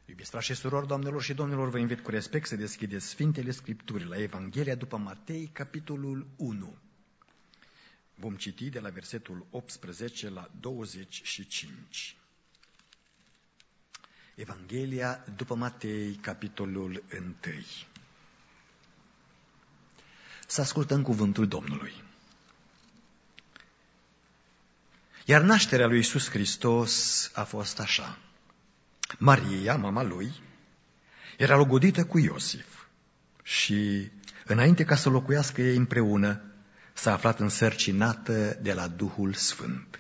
Iubiți frați și surori, doamnelor și domnilor, vă invit cu respect să deschideți Sfintele Scripturi la Evanghelia după Matei, capitolul 1. Vom citi de la versetul 18 la 25. Evanghelia după Matei, capitolul 1. Să ascultăm cuvântul Domnului. Iar nașterea lui Iisus Hristos a fost așa. Maria, mama lui, era logodită cu Iosif și, înainte ca să locuiască ei împreună, s-a aflat însărcinată de la Duhul Sfânt.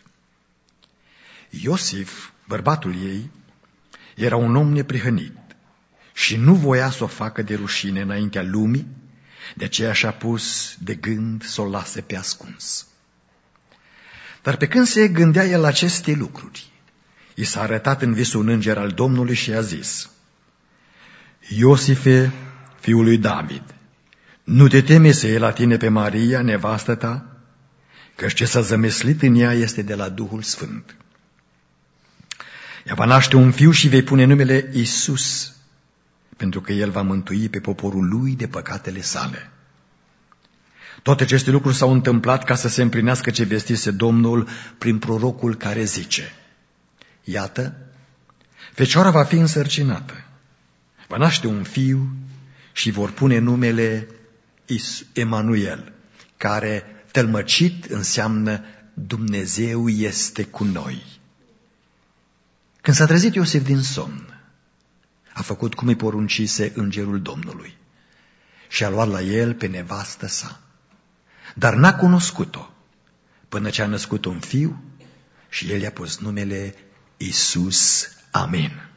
Iosif, bărbatul ei, era un om neprihănit și nu voia să o facă de rușine înaintea lumii, de aceea și-a pus de gând să o lase pe ascuns. Dar pe când se gândea el la aceste lucruri, i s-a arătat în vis un înger al Domnului și i-a zis: Iosife, fiul lui David, nu te teme să iei la tine pe Maria, nevastă ta, căci ce s-a zămislit în ea este de la Duhul Sfânt. Ea va naște un fiu și vei pune numele Iisus, pentru că el va mântui pe poporul lui de păcatele sale. Toate aceste lucruri s-au întâmplat ca să se împlinească ce vestise Domnul prin prorocul care zice: Iată, fecioara va fi însărcinată, va naște un fiu și vor pune numele Emanuel, care tălmăcit înseamnă Dumnezeu este cu noi. Când s-a trezit Iosif din somn, a făcut cum îi poruncise îngerul Domnului și a luat la el pe nevastă sa, dar n-a cunoscut-o până ce a născut un fiu și el i-a pus numele Iisus. Amin.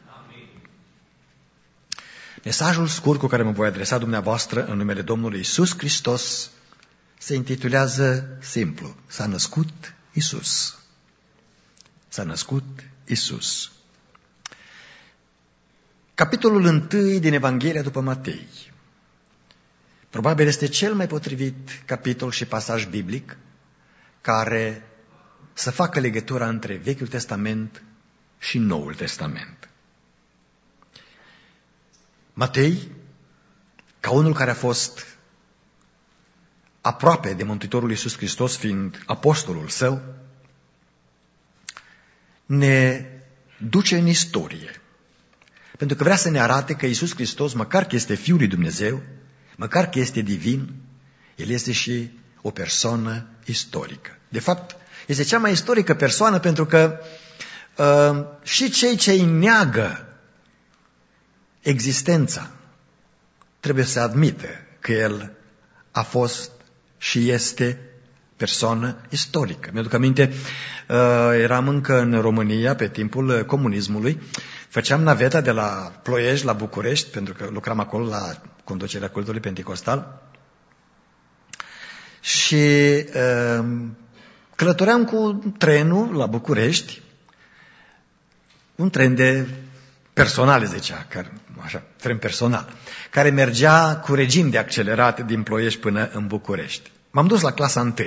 Mesajul scurt cu care mă voi adresa dumneavoastră în numele Domnului Iisus Hristos se intitulează simplu: S-a născut Iisus. S-a născut Iisus. Capitolul 1 din Evanghelia după Matei probabil este cel mai potrivit capitol și pasaj biblic care să facă legătura între Vechiul Testament și Noul Testament. Matei, ca unul care a fost aproape de Mântuitorul Iisus Hristos, fiind apostolul său, ne duce în istorie, pentru că vrea să ne arate că Iisus Hristos, măcar că este Fiul lui Dumnezeu, măcar că este divin, El este și o persoană istorică. De fapt, este cea mai istorică persoană pentru că și cei ce îi neagă existența trebuie să admită că El a fost și este persoană istorică. Mi-aduc aminte, eram încă în România pe timpul comunismului, făceam naveta de la Ploiești la București, pentru că lucram acolo la conducerea cultului penticostal, și călătoream cu trenul la București, un tren de personal, zicea, așa, tren personal, care mergea cu regim de accelerat din Ploiești până în București. M-am dus la clasa 1.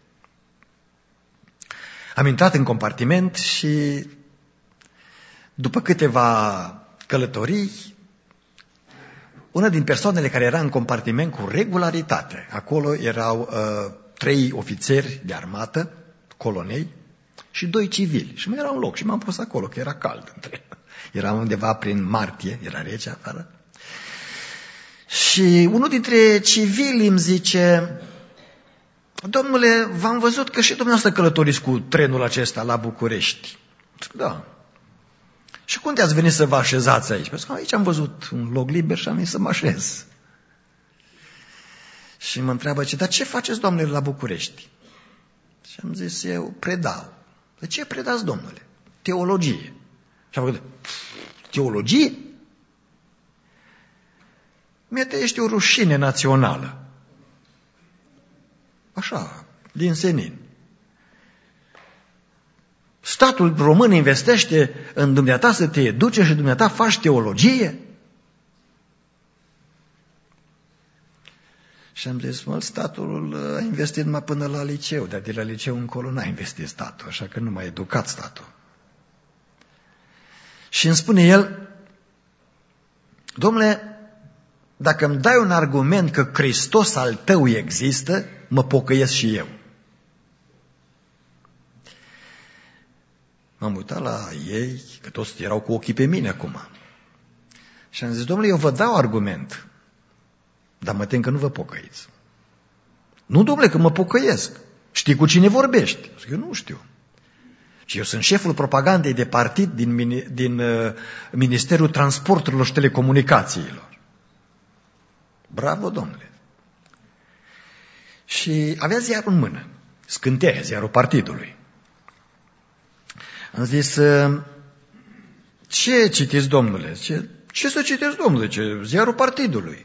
Am intrat în compartiment și după câteva călătorii, una din persoanele care era în compartiment cu regularitate, acolo erau 3 ofițeri de armată, colonei, și 2 civili. Și mai era un loc și m-am pus acolo, că era cald. Era undeva prin martie, era rece afară. Și unul dintre civili îmi zice: Domnule, v-am văzut că și dumneavoastră călătoriți cu trenul acesta la București. Da. Și cum te-ați venit să vă așezați aici? Pentru că aici am văzut un loc liber și am venit să mă așez. Și mă întreabă: dar ce faceți, domnule, la București? Și am zis eu: predau. De ce predați, domnule? Teologie. Și am făcut: teologie? Mie ești o rușine națională. Așa, din senin. Statul român investește în dumneata să te educe și dumneata faci teologie? Și am zis: statul a investit numai până la liceu, dar de la liceu încolo n-a investit statul, așa că nu m-a educat statul. Și îmi spune el: Dom'le, dacă îmi dai un argument că Hristos al tău există, mă pocăiesc și eu. M-am uitat la ei, că toți erau cu ochii pe mine acum. Și am zis, domnule, eu vă dau argument, dar mă tem că nu vă pocăiți. Nu, domnule, că mă pocăiesc. Știi cu cine vorbești? Zic, eu nu știu. Și eu sunt șeful propagandei de partid din Ministerul Transporturilor și Telecomunicațiilor. Bravo, domnule. Și avea ziarul în mână, Scânteia, ziarul partidului. Am zis, ce citiți, domnule? Ce să citiți, domnule? Ziarul partidului.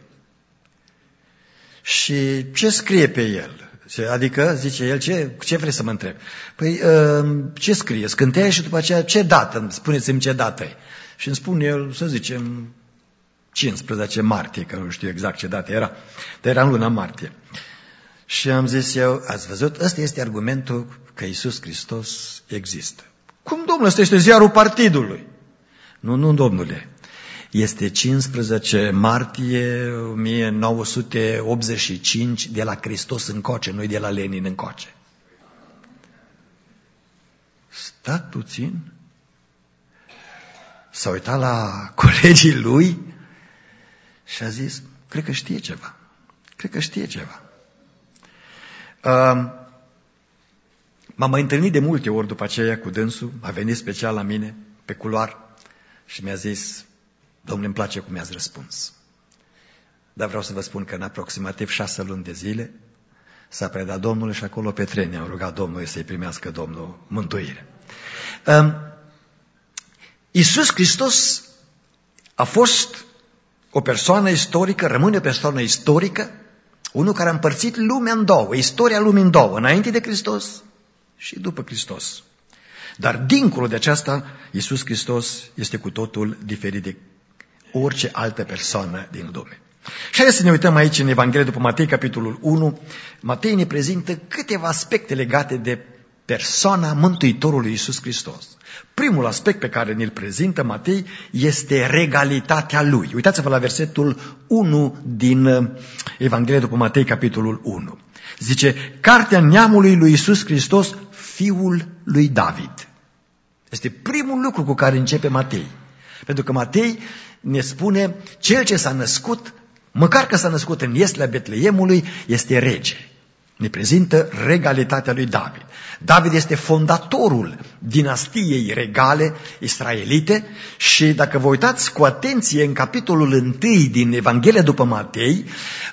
Și ce scrie pe el? Adică, zice el, ce vrei să mă întreb? Păi, ce scrie? Scânteia și după aceea ce dată? Spuneți-mi ce dată e. Și îmi spune el, să zicem, 15 martie, că nu știu exact ce dată era, dar era în luna martie. Și am zis eu, ați văzut? Ăsta este argumentul că Iisus Hristos există. Cum, domnule, ăsta este ziarul partidului? Nu, domnule. Este 15 martie 1985 de la Hristos încoace, nu de la Lenin încoace. Stați puțin. S-a uitat la colegii lui și a zis, cred că știe ceva. M-am mai întâlnit de multe ori după aceea cu dânsul, a venit special la mine, pe culoar, și mi-a zis, domnule, îmi place cum mi-ați răspuns. Dar vreau să vă spun că în aproximativ 6 luni de zile s-a predat Domnului și acolo pe tren ne-am rugat Domnului să-i primească Domnul mântuire. Iisus Hristos a fost o persoană istorică, rămâne o persoană istorică, unul care a împărțit lumea în două, istoria lumii în două, înainte de Hristos și după Hristos. Dar dincolo de aceasta, Iisus Hristos este cu totul diferit de orice altă persoană din lume. Și haideți să ne uităm aici în Evanghelie după Matei, capitolul 1. Matei ne prezintă câteva aspecte legate de persoana Mântuitorului Iisus Hristos. Primul aspect pe care ne-l prezintă Matei este regalitatea Lui. Uitați-vă la versetul 1 din Evanghelie după Matei, capitolul 1. Zice, cartea neamului lui Iisus Hristos, fiul lui David. Este primul lucru cu care începe Matei. Pentru că Matei ne spune, cel ce s-a născut, măcar că s-a născut în Ieslea Betleemului, este rege. Ne prezintă regalitatea lui David. David este fondatorul dinastiei regale israelite și dacă vă uitați cu atenție în capitolul 1 din Evanghelia după Matei,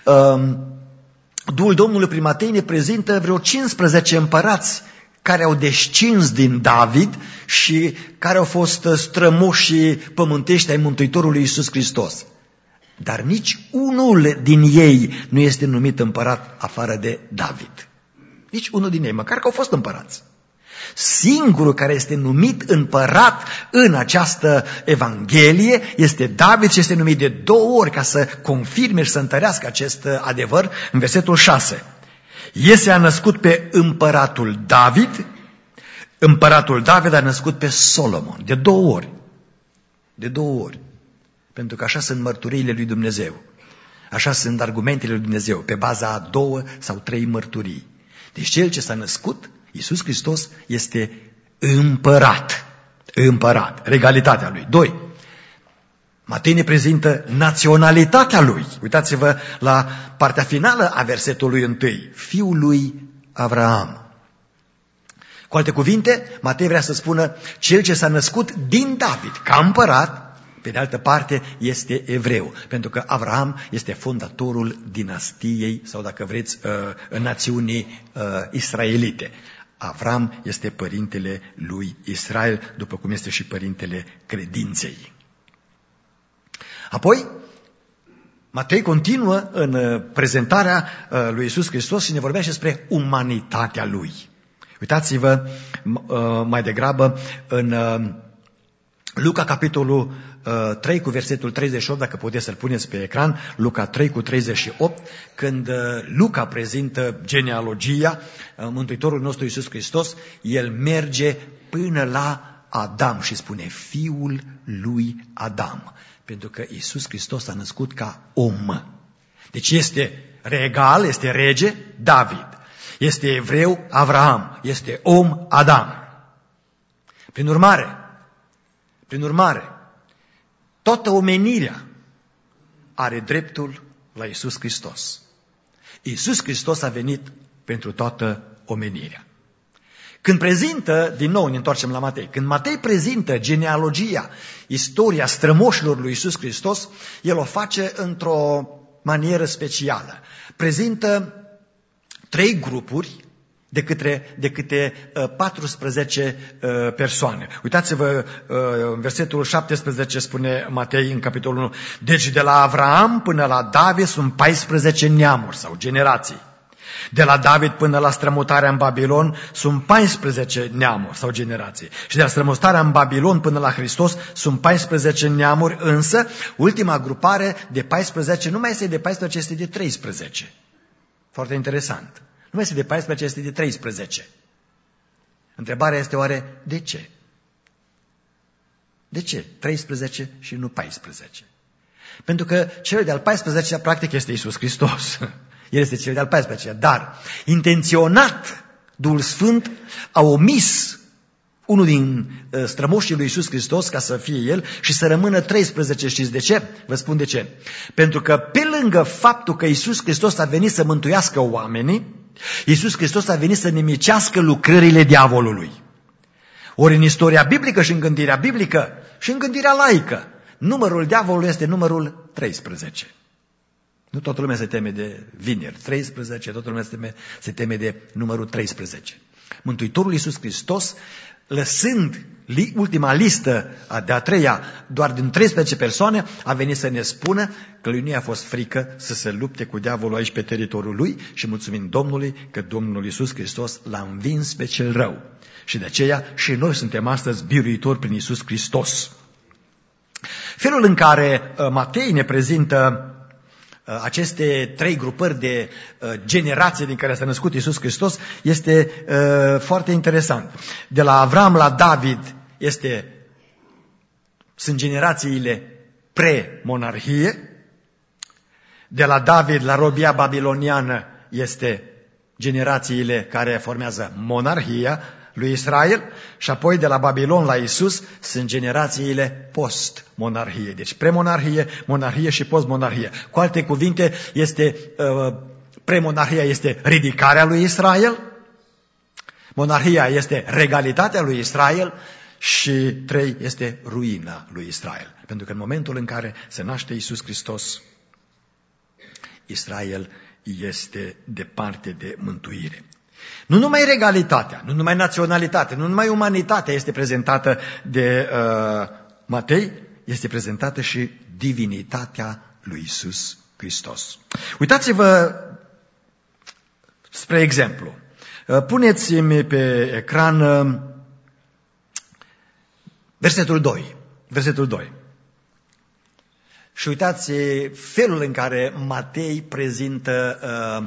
Duhul Domnului prin Matei ne prezintă vreo 15 împărați care au descins din David și care au fost strămoșii pământești ai Mântuitorului Iisus Hristos. Dar nici unul din ei nu este numit împărat afară de David. Nici unul din ei, măcar că au fost împărați. Singurul care este numit împărat în această Evanghelie este David și este numit de 2 ori ca să confirme și să întărească acest adevăr în versetul 6. Iese a născut pe împăratul David, împăratul David a născut pe Solomon, de 2 ori. De 2 ori. Pentru că așa sunt mărturiile lui Dumnezeu. Așa sunt argumentele lui Dumnezeu, pe baza a 2 sau 3 mărturii. Deci cel ce s-a născut, Iisus Hristos, este împărat. Împărat, regalitatea lui. 2. Matei ne prezintă naționalitatea lui. Uitați-vă la partea finală a versetului 1. Fiul lui Avraam. Cu alte cuvinte, Matei vrea să spună cel ce s-a născut din David, ca împărat, pe de altă parte este evreu, pentru că Avraam este fondatorul dinastiei, sau dacă vreți, națiunii israelite. Avraam este părintele lui Israel, după cum este și părintele credinței. Apoi, Matei continuă în prezentarea lui Iisus Hristos și ne vorbește despre umanitatea lui. Uitați-vă mai degrabă în Luca, capitolul 3 cu versetul 38, dacă puteți să-l puneți pe ecran, Luca 3 cu 38, când Luca prezintă genealogia Mântuitorului nostru Iisus Hristos, el merge până la Adam și spune fiul lui Adam. Pentru că Iisus Hristos s-a născut ca om. Deci este regal, este rege David. Este evreu Avraam. Este om Adam. Prin urmare, toată omenirea are dreptul la Iisus Hristos. Iisus Hristos a venit pentru toată omenirea. Când prezintă, din nou ne întoarcem la Matei, când Matei prezintă genealogia, istoria strămoșilor lui Iisus Hristos, el o face într-o manieră specială. Prezintă 3 grupuri de câte 14 persoane. Uitați-vă, în versetul 17 spune Matei în capitolul 1, deci de la Avraam până la David sunt 14 neamuri sau generații. De la David până la strămutarea în Babilon sunt 14 neamuri sau generații. Și de la strămutarea în Babilon până la Hristos sunt 14 neamuri, însă ultima grupare de 14 nu mai este de 14, este de 13. Foarte interesant. Nu mai este de 14, este de 13. Întrebarea este oare de ce? De ce 13 și nu 14? Pentru că cel de-al 14-lea practic este Iisus Hristos. El este cel de-al 14-lea, dar intenționat Duhul Sfânt a omis unul din strămoșii lui Iisus Hristos ca să fie el și să rămână 13. Știți de ce? Vă spun de ce. Pentru că pe lângă faptul că Iisus Hristos a venit să mântuiască oamenii, Iisus Hristos a venit să nimicească lucrările diavolului. Ori în istoria biblică și în gândirea biblică și în gândirea laică, numărul diavolului este numărul 13. Nu toată lumea se teme de vineri 13, toată lumea se teme de numărul 13. Mântuitorul Iisus Hristos, lăsând ultima listă de-a treia doar din 13 persoane, a venit să ne spună că lui nu i-a fost frică să se lupte cu diavolul aici pe teritoriul lui și mulțumim Domnului că Domnul Iisus Hristos l-a învins pe cel rău. Și de aceea și noi suntem astăzi biruitori prin Iisus Hristos. Felul în care Matei ne prezintă aceste 3 grupări de generație din care s-a născut Iisus Hristos este foarte interesant. De la Avram la David sunt generațiile pre-monarhie, de la David la robia babiloniană este generațiile care formează monarhia lui Israel și apoi de la Babilon la Iisus sunt generațiile post-monarhie. Deci premonarhie, monarhie și post-monarhie. Cu alte cuvinte, premonarhia este ridicarea lui Israel, monarhia este regalitatea lui Israel și 3 este ruina lui Israel. Pentru că în momentul în care se naște Iisus Hristos, Israel este departe de mântuire. Nu numai regalitatea, nu numai naționalitatea, nu numai umanitatea este prezentată de Matei, este prezentată și divinitatea lui Iisus Hristos. Uitați-vă, spre exemplu, puneți-mi pe ecran versetul 2. Versetul 2. Și uitați felul în care Matei prezintă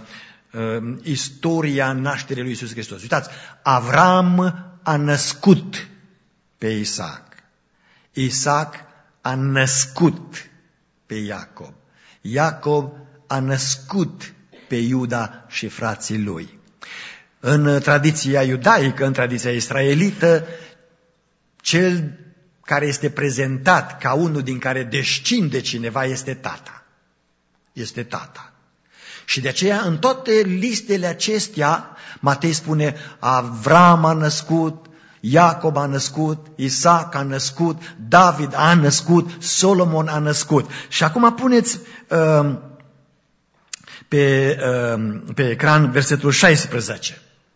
istoria nașterii lui Iisus Hristos. Uitați, Avram a născut pe Isaac. Isaac a născut pe Iacob. Iacob a născut pe Iuda și frații lui. În tradiția iudaică, în tradiția israelită, cel care este prezentat ca unul din care descinde cineva este tata. Este tata. Și de aceea, în toate listele acestea, Matei spune, Avram a născut, Iacob a născut, Isaac a născut, David a născut, Solomon a născut. Și acum puneți pe ecran versetul 16.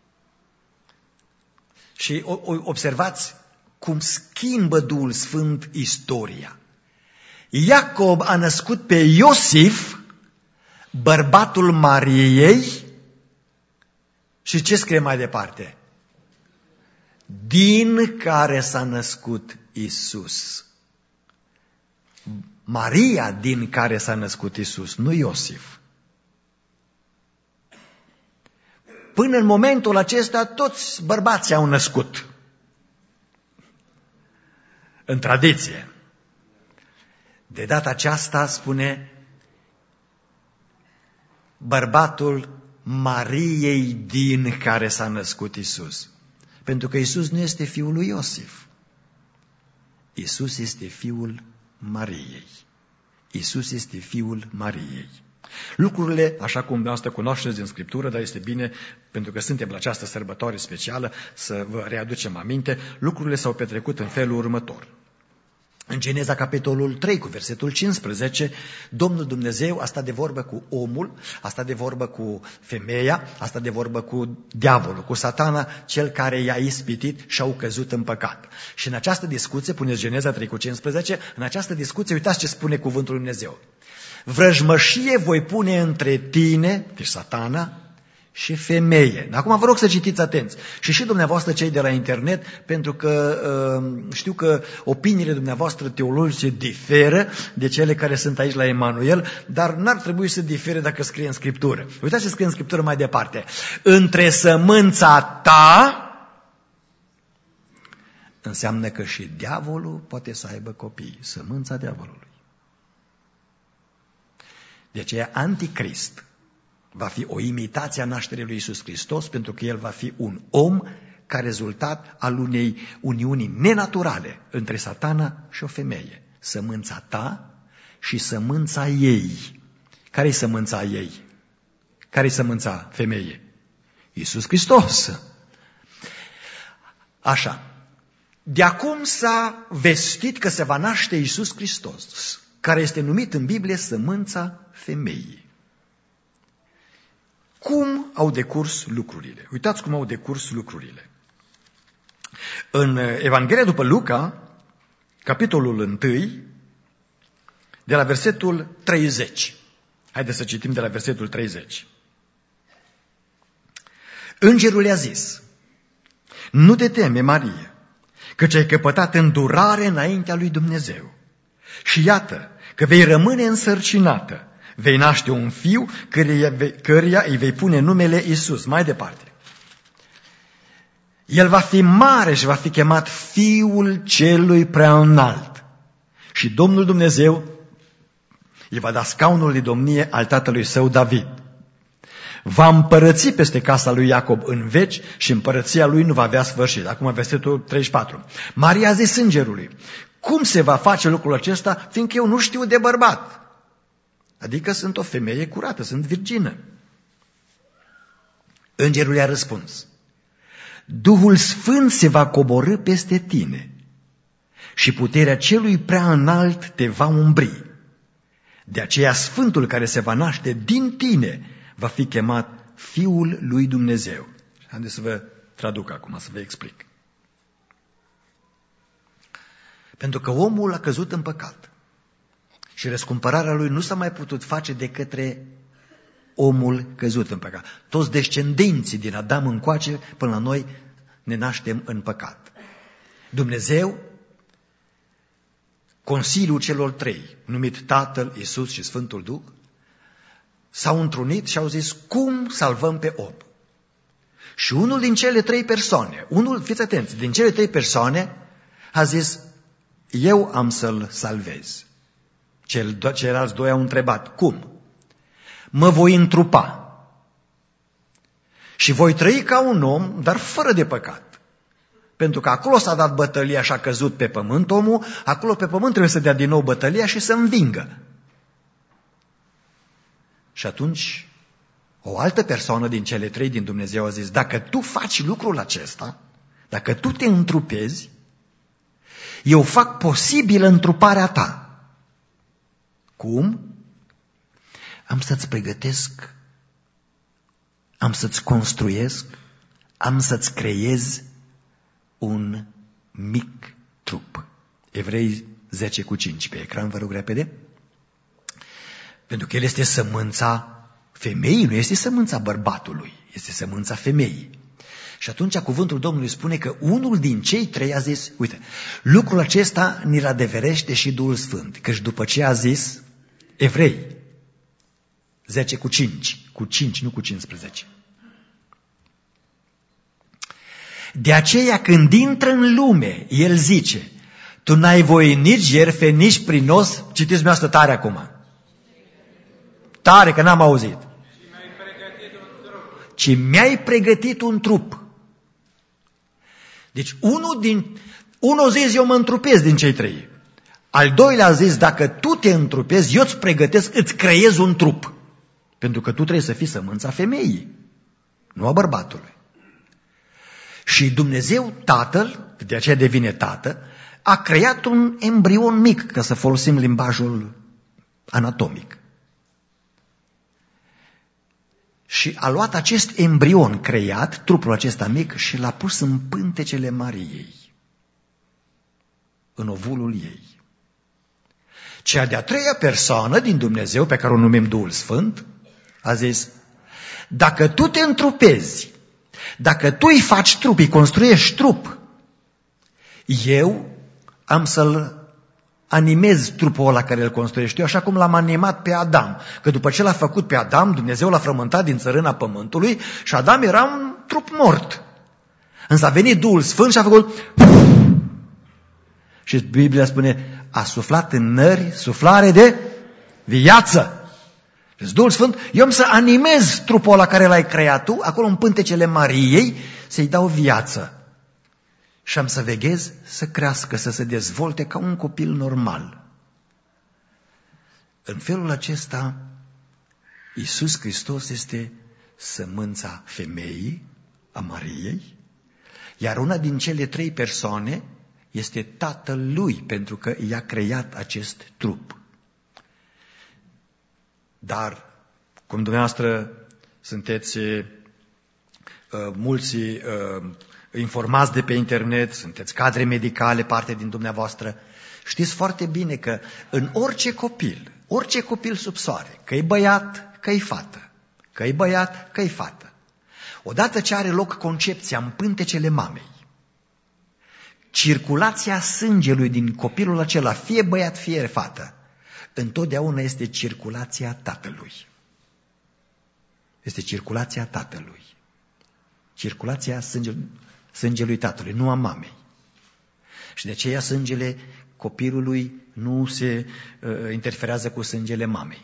Și observați cum schimbă Duhul Sfânt istoria. Iacob a născut pe Iosif, bărbatul Mariei, și ce scrie mai departe? Din care s-a născut Isus. Maria din care s-a născut Isus, nu Iosif. Până în momentul acesta toți bărbații au născut. în tradiție. De data aceasta spune bărbatul Mariei din care s-a născut Iisus. Pentru că Iisus nu este fiul lui Iosif. Iisus este fiul Mariei. Iisus este fiul Mariei. Lucrurile, așa cum dumneavoastră cunoașteți din Scriptură, dar este bine, pentru că suntem la această sărbătoare specială, să vă readucem aminte, lucrurile s-au petrecut în felul următor. În Geneza, capitolul 3, cu versetul 15, Domnul Dumnezeu a stat de vorbă cu omul, a stat de vorbă cu femeia, a stat de vorbă cu diavolul, cu Satana, cel care i-a ispitit și au căzut în păcat. Și în această discuție, puneți Geneza 3 cu 15, în această discuție, uitați ce spune cuvântul lui Dumnezeu. Vrăjmășie voi pune între tine, deci Satana, și femeie. Acum vă rog să citiți atenți. Și dumneavoastră cei de la internet, pentru că știu că opiniile dumneavoastră teologice diferă de cele care sunt aici la Emanuel, dar n-ar trebui să difere dacă scrie în Scriptură. Uitați ce scrie în Scriptură mai departe. Între sămânța ta înseamnă că și diavolul poate să aibă copii. Sămânța diavolului. De aceea Anticrist va fi o imitație a nașterii lui Iisus Hristos, pentru că el va fi un om ca rezultat al unei uniuni nenaturale între Satana și o femeie. Sămânța ta și sămânța ei. Care-i sămânța ei? Care-i sămânța femeie? Iisus Hristos. Așa. De acum s-a vestit că se va naște Iisus Hristos, care este numit în Biblie sămânța femeii. Cum au decurs lucrurile? Uitați cum au decurs lucrurile. În Evanghelia după Luca, capitolul 1, de la versetul 30. Haideți să citim de la versetul 30. Îngerul i-a zis: nu te teme, Marie, căci ai căpătat îndurare înaintea lui Dumnezeu. Și iată că vei rămâne însărcinată. Vei naște un fiu căruia îi vei pune numele Iisus. Mai departe. El va fi mare și va fi chemat Fiul Celui Preaînalt. Și Domnul Dumnezeu îi va da scaunul de domnie al tatălui său David. Va împărăți peste casa lui Iacob în veci și împărăția lui nu va avea sfârșit. Acum versetul 34. Maria a zis îngerului: cum se va face lucrul acesta, fiindcă eu nu știu de bărbat? Adică sunt o femeie curată, sunt virgină. Îngerul i-a răspuns: Duhul Sfânt se va coborî peste tine și puterea celui prea înalt te va umbri. De aceea Sfântul care se va naște din tine va fi chemat Fiul lui Dumnezeu. Haideți să vă traduc acum, să vă explic. Pentru că omul a căzut în păcat și răscumpărarea lui nu s-a mai putut face de către omul căzut în păcat. Toți descendenții din Adam încoace până la noi ne naștem în păcat. Dumnezeu, Consiliul celor trei, numit Tatăl, Iisus și Sfântul Duh, s-au întrunit și au zis: cum salvăm pe om? Și unul din cele trei persoane, fiți atenți, din cele trei persoane a zis: eu am să-l salvez. Ceilalți doi au întrebat: cum? Mă voi întrupa și voi trăi ca un om, dar fără de păcat. Pentru că acolo s-a dat bătălia și a căzut pe pământ omul, acolo pe pământ trebuie să dea din nou bătălia și să învingă. Și atunci o altă persoană din cele trei din Dumnezeu a zis: dacă tu faci lucrul acesta, dacă tu te întrupezi, eu fac posibil întruparea ta. Cum? Am să-ți pregătesc, am să-ți construiesc, am să-ți creez un mic trup. Evrei 10:5 pe ecran, vă rog repede. Pentru că el este sămânța femeii, nu este sămânța bărbatului, este sămânța femeii. Și atunci cuvântul Domnului spune că unul din cei trei a zis: uite, lucrul acesta ni-l adeverește și Duhul Sfânt, căci după ce a zis, Evrei 10:5, cu 5, nu cu 15. De aceea când intră în lume, el zice: Tu n-ai voie nici jertfe, nici prinos. Citiți dumneavoastră tare acum. Tare, că n-am auzit. Ci mi-ai pregătit un trup. Deci unul zis, eu mă întrupez din cei trei. Al doilea a zis, dacă tu te întrupezi, eu îți pregătesc, îți creez un trup. Pentru că tu trebuie să fii sămânța femeii, nu a bărbatului. Și Dumnezeu, Tatăl, de aceea devine Tată, a creat un embrion mic, ca să folosim limbajul anatomic. Și a luat acest embrion creat, trupul acesta mic, și l-a pus în pântecele Mariei, în ovulul ei. Cea de-a treia persoană din Dumnezeu, pe care o numim Duhul Sfânt, a zis, dacă tu te întrupezi, dacă tu îi faci trup, îi construiești trup, eu am să-l animez trupul ăla care îl construiești eu, așa cum l-am animat pe Adam. Că după ce l-a făcut pe Adam, Dumnezeu l-a frământat din țărâna pământului și Adam era un trup mort. Însă a venit Duhul Sfânt și a făcut... Și Biblia spune, a suflat în nări suflare de viață. Deci Duhul Sfânt, eu am să animez trupul ăla care l-ai creat tu, acolo în pântecele Mariei, să-i dau viață. Și am să veghez să crească, să se dezvolte ca un copil normal. În felul acesta, Iisus Hristos este sămânța femeii, a Mariei, iar una din cele trei persoane este Tatăl Lui, pentru că i-a creat acest trup. Dar, cum dumneavoastră sunteți mulți informați de pe internet, sunteți cadre medicale, parte din dumneavoastră, știți foarte bine că în orice copil sub soare, că e băiat, că e fată, că e băiat, că e fată, odată ce are loc concepția în pântecele mamei, circulația sângelui din copilul acela, fie băiat, fie fată, întotdeauna este circulația tatălui. Este circulația tatălui. Circulația sângelui tatălui, nu a mamei. Și de aceea sângele copilului nu se interferează cu sângele mamei.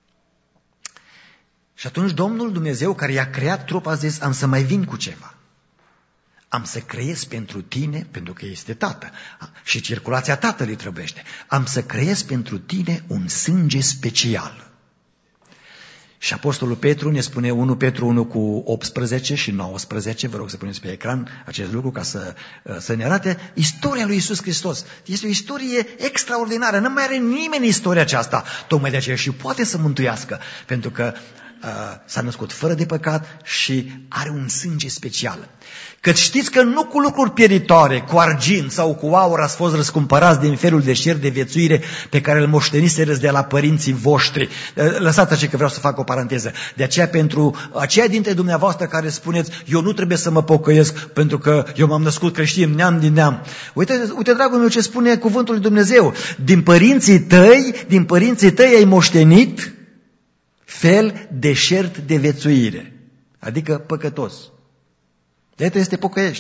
Și atunci Domnul Dumnezeu, care i-a creat trup, a zis, am să mai vin cu ceva. Am să creez pentru tine, pentru că este tată. Și circulația tatălui trebuiește. Am să creez pentru tine un sânge special. Și Apostolul Petru ne spune 1 Petru 1 cu 18 și 19, vă rog să puneți pe ecran acest lucru ca să ne arate istoria lui Iisus Hristos. Este o istorie extraordinară, nu mai are nimeni istoria aceasta, tocmai de aceea și poate să mântuiască, pentru că s-a născut fără de păcat și are un sânge special. Căci știți că nu cu lucruri pieritoare, cu argint sau cu aur ați fost răscumpărați din felul de șer de viețuire pe care îl moșteniserăți de la părinții voștri. Lăsați așa că vreau să fac o paranteză. De aceea pentru aceia dintre dumneavoastră care spuneți, eu nu trebuie să mă pocăiesc pentru că eu m-am născut creștin, neam din neam. Uite, dragul meu, ce spune cuvântul lui Dumnezeu. Din părinții tăi ai moștenit fel de șert de viețuire, adică păcătos. De trebuie să te pocăiești.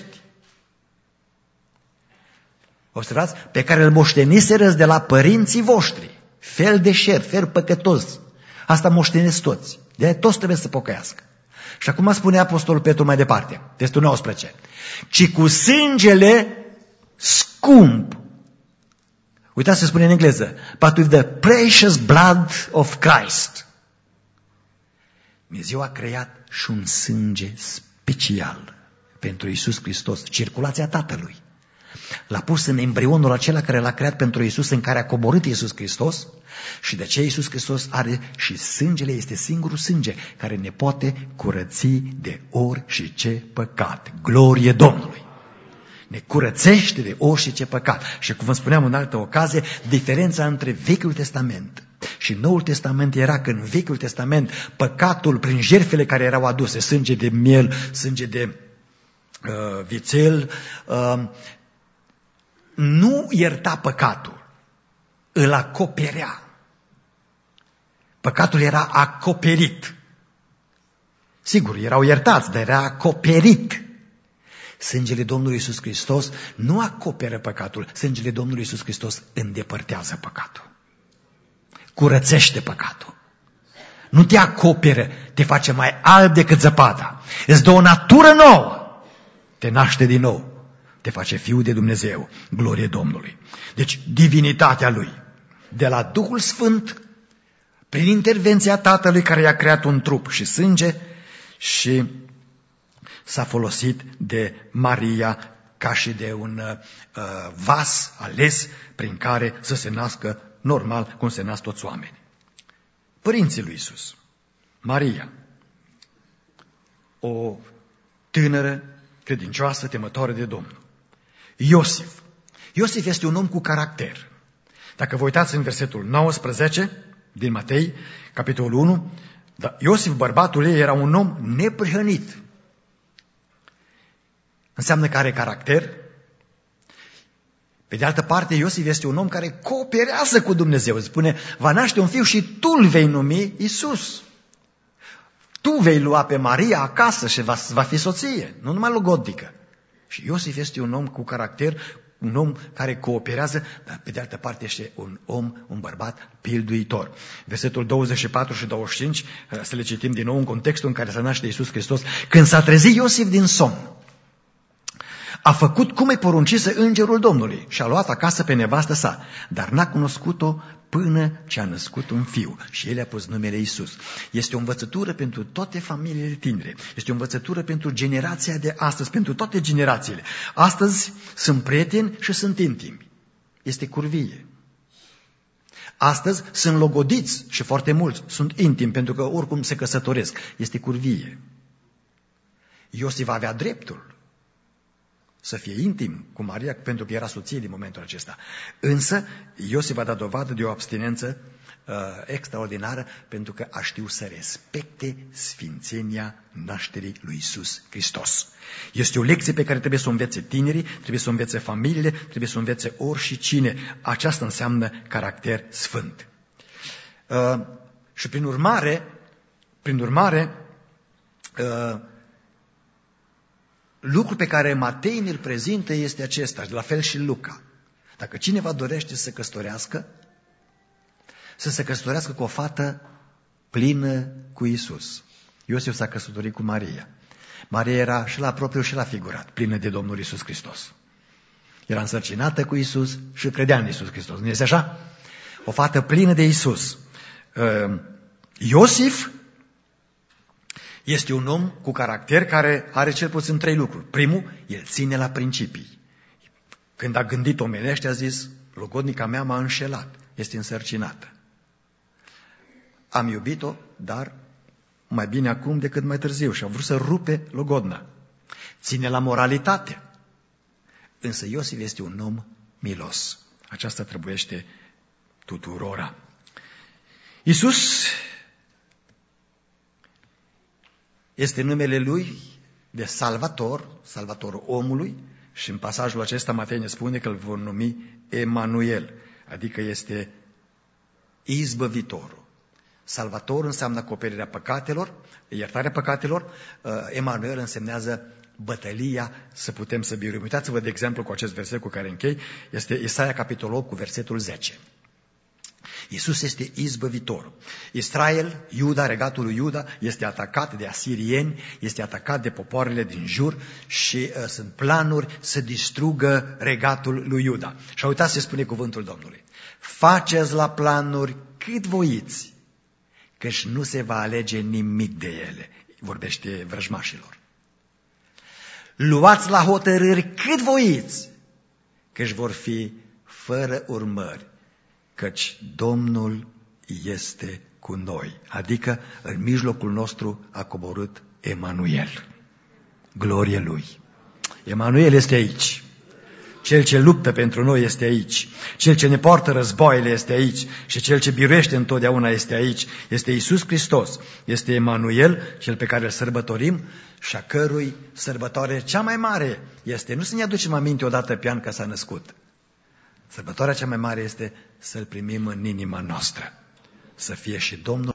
Observați? Pe care îl moșteniserăți de la părinții voștri. Fel de șert, fel păcătos. Asta moștenesc toți. De toți trebuie să pocăiască. Și acum spune Apostolul Petru mai departe, textul 19. Ci cu sângele scump. Uitați, se spune în engleză. But with the precious blood of Christ. Dumnezeu a creat și un sânge special pentru Iisus Hristos, circulația Tatălui. L-a pus în embrionul acela care l-a creat pentru Iisus, în care a coborât Iisus Hristos, și de ce Iisus Hristos are și sângele este singurul sânge care ne poate curăți de orice păcat. Glorie Domnului! Ne curățește de orice păcat. Și cum vă spuneam în altă ocazie, diferența între Vechiul Testament și Noul Testament era că în Vechiul Testament păcatul prin jertfele care erau aduse, sânge de miel, sânge de vițel, nu ierta păcatul, îl acoperea. Păcatul era acoperit. Sigur, erau iertați, dar era acoperit. Sângele Domnului Iisus Hristos nu acoperă păcatul, sângele Domnului Iisus Hristos îndepărtează păcatul. Curățește păcatul. Nu te acoperă, te face mai alb decât zăpada. Îți dă o natură nouă. Te naște din nou. Te face fiul de Dumnezeu. Glorie Domnului. Deci divinitatea Lui, de la Duhul Sfânt, prin intervenția Tatălui care i-a creat un trup și sânge, și s-a folosit de Maria ca și de un vas ales prin care să se nască normal cum se nasc toți oamenii. Părinții lui Iisus, Maria, o tânără credincioasă, temătoare de Domnul. Iosif. Iosif este un om cu caracter. Dacă vă uitați în versetul 19 din Matei, capitolul 1, Iosif, bărbatul ei, era un om neprihănit. Înseamnă că are caracter. Pe de altă parte, Iosif este un om care cooperează cu Dumnezeu. Spune, va naște un fiu și tu îl vei numi Iisus. Tu vei lua pe Maria acasă și va fi soție, nu numai logodnică. Și Iosif este un om cu caracter, un om care cooperează, dar pe de altă parte este un om, un bărbat pilduitor. Versetul 24 și 25, să le citim din nou în contextul în care se naște Iisus Hristos. Când s-a trezit Iosif din somn, a făcut cum îi poruncise îngerul Domnului și a luat acasă pe nevastă sa, dar n-a cunoscut-o până ce a născut un fiu și el a pus numele Iisus. Este o învățătură pentru toate familiile tinere, este o învățătură pentru generația de astăzi, pentru toate generațiile. Astăzi sunt prieteni și sunt intimi. Este curvie. Astăzi sunt logodiți și foarte mulți sunt intimi pentru că oricum se căsătoresc. Este curvie. Iosif avea dreptul să fie intim cu Maria, pentru că era soție din momentul acesta. Însă, Iosif a dat dovadă de o abstinență extraordinară, pentru că a știut să respecte sfințenia nașterii lui Iisus Hristos. Este o lecție pe care trebuie să o învețe tinerii, trebuie să o învețe familiile, trebuie să o învețe oricine. Aceasta înseamnă caracter sfânt. Și prin urmare, lucrul pe care Matei ne-l prezintă este acesta, la fel și Luca. Dacă cineva dorește să se căsătorească, să se căsătorească cu o fată plină cu Iisus. Iosif s-a căsătorit cu Maria. Maria era și la propriu și la figurat, plină de Domnul Iisus Hristos. Era însărcinată cu Iisus și credea în Iisus Hristos. Nu este așa? O fată plină de Iisus. Iosif este un om cu caracter care are cel puțin 3 lucruri. Primul, el ține la principii. Când a gândit omenește, a zis, logodnica mea m-a înșelat, este însărcinată. Am iubit-o, dar mai bine acum decât mai târziu și a vrut să rupe logodna. Ține la moralitate. Însă Iosif este un om milos. Aceasta trebuiește tuturora. Iisus este numele Lui de Salvator, Salvatorul omului, și în pasajul acesta Matei ne spune că îl vor numi Emanuel, adică este izbăvitorul. Salvator înseamnă acoperirea păcatelor, iertarea păcatelor, Emanuel însemnează bătălia să putem să biruim. Uitați-vă de exemplu cu acest verset cu care închei, este Isaia capitolul 8 cu versetul 10. Iisus este izbăvitorul. Israel, Iuda, regatul lui Iuda, este atacat de asirieni, este atacat de popoarele din jur și sunt planuri să distrugă regatul lui Iuda. Și uitați ce spune cuvântul Domnului. Faceți la planuri cât voiți, căci nu se va alege nimic de ele. Vorbește vrăjmașilor. Luați la hotărâri cât voiți, căci vor fi fără urmări. Căci Domnul este cu noi. Adică în mijlocul nostru a coborât Emanuel. Glorie Lui. Emanuel este aici. Cel ce luptă pentru noi este aici. Cel ce ne poartă războaiele este aici. Și cel ce biruiește întotdeauna este aici. Este Iisus Hristos. Este Emanuel, cel pe care îl sărbătorim și a cărui sărbătoare cea mai mare este, nu să ne aducem aminte odată pe an că s-a născut. Sărbătoarea cea mai mare este să-L primim în inima noastră. Să fie și Domnul